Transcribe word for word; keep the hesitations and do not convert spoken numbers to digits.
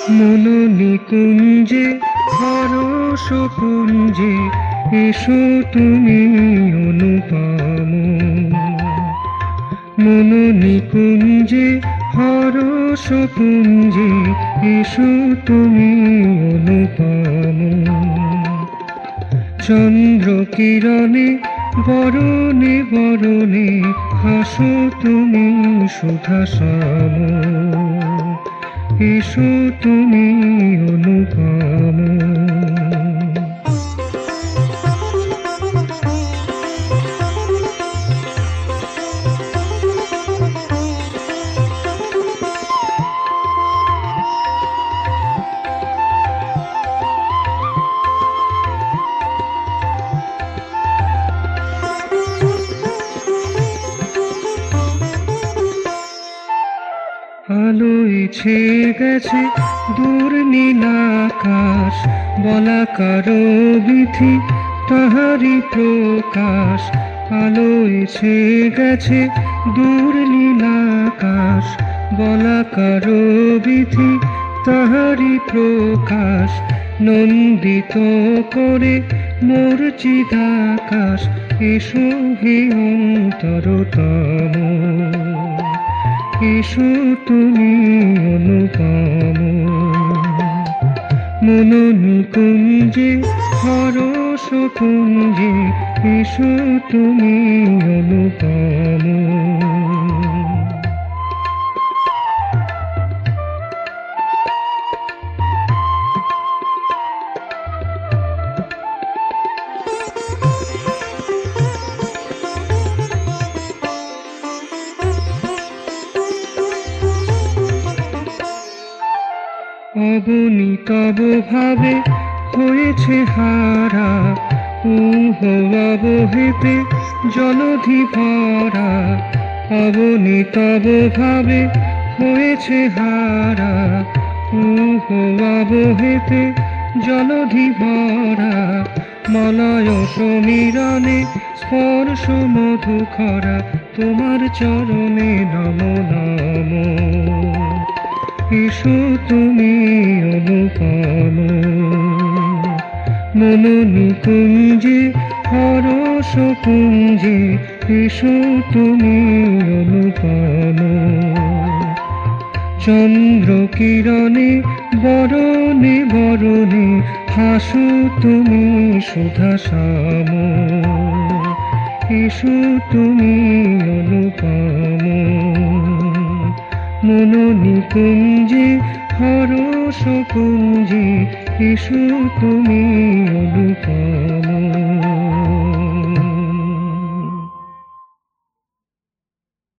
মনোনিকুঞ্জে হরসপুঞ্জে এসো তুমি অনুপম। মনোনিকুঞ্জে হরসপুঞ্জে এসো তুমি অনুপম। চন্দ্র কিরণে বরণে বরণে হাসো তুমি সুধাসম। এসো তুমি অনুপম। আলোয় ছেয়ে গেছে দূর নীলাকাশ, বলা কারো বিধি তাহারি প্রকাশ। আলোয় ছেয়ে গেছে দূর নীলাকাশ, বলা কারো বিধি তাহারি প্রকাশ। নন্দিত করে মোর চিদাকাশ, এসো হে অন্তরতম। এসো তুমি অনুপম। মনোনিকুঞ্জে হরসপুঞ্জে এসো তুমি অনুপম। অবনীতব ভাবে হয়েছে হারা, উহ অবহেতে জলধি ভরা। অবনীতব ভাবে হয়েছে হারা, উহ অবহেতে জলধি ভরা। মলয় সমীরণে স্পর্শ মধুখরা, তোমার চরণে নম নম। এসো তুমি অনুপম। মনোনিকুঞ্জে হরসপুঞ্জে এসো তুমি অনুপম। চন্দ্র কিরণে বরণে বরণে হাসো তুমি সুধাসম। এসো তুমি অনুপম। মনোনিকুঞ্জে হরসপুঞ্জে এসো তুমি অনুপম।